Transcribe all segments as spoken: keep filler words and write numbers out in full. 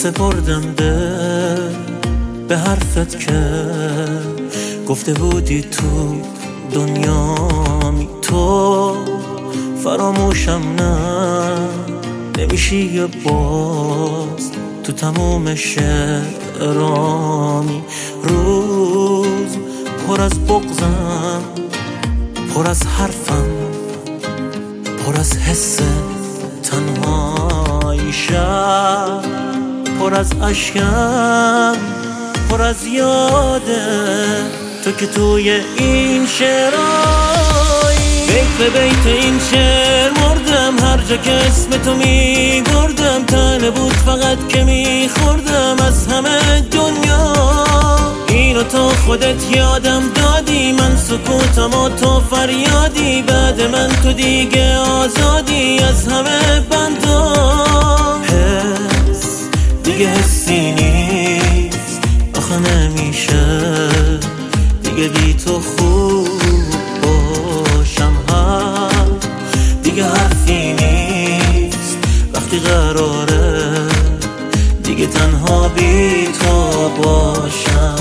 سپردم دل به حرفت که گفته بودی تو دنیامی، تو فراموشم نه نمیشی یه باز تو تموم شعرامی. روز پر از بغضم، پر از حرفم، پر از حس تنهایی، شب پر از اشکم، پر از یاده تو که توی این شعرایی. بیت به بیت این شعر مردم، هر جا که اسم تو میبردم تنه بود فقط که میخوردم از همه دنیا. اینو تو خودت یادم دادی، من سکوتم و تو فریادی، بعد من تو دیگه آزادی از همه بندام. حس دیگه حسی نیست، آخه نمیشه دیگه بی تو خوب باشم. هم دیگه حرفی نیست وقتی قراره دیگه تنها بی تو باشم.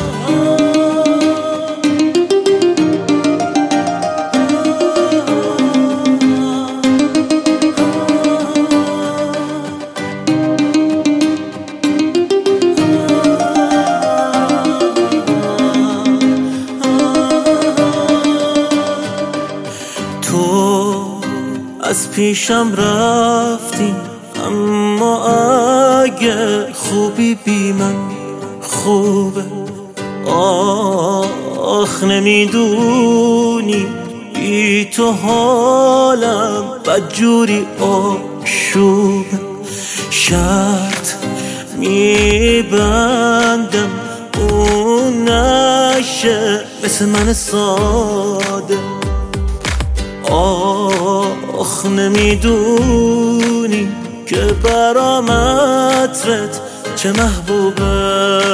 از پیشم رفتی اما اگه خوبی بی من خوبه. آخ نمیدونی بی تو حالم بدجوری آشوبه. شرط میبندم اون نشه مثل من ساده. آخ نمیدونی که برام عطرت چه محبوبه.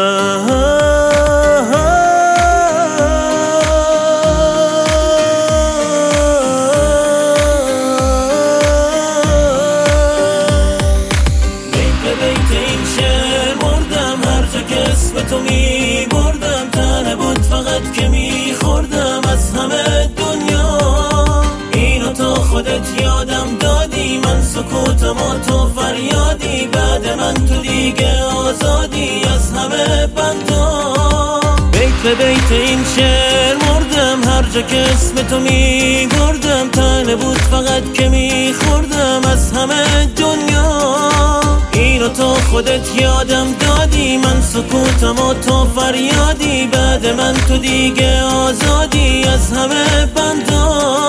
بیت به بیت این شعر مردم، هر جا که اسم تو میبردم تنه بود فقط که میخوردم از همه دنیا. تو خودت یادم دادی، من سکوتم و تو فریادی، بعد من تو دیگه آزادی از همه بندام. بیت به بیت این شعر مردم، هر جا که اسم تو میبردم تنه بود فقط که میخوردم از همه دنیا. اینو تو خودت یادم دادی، من سکوتم و تو فریادی، بعد من تو دیگه آزادی از همه بندام.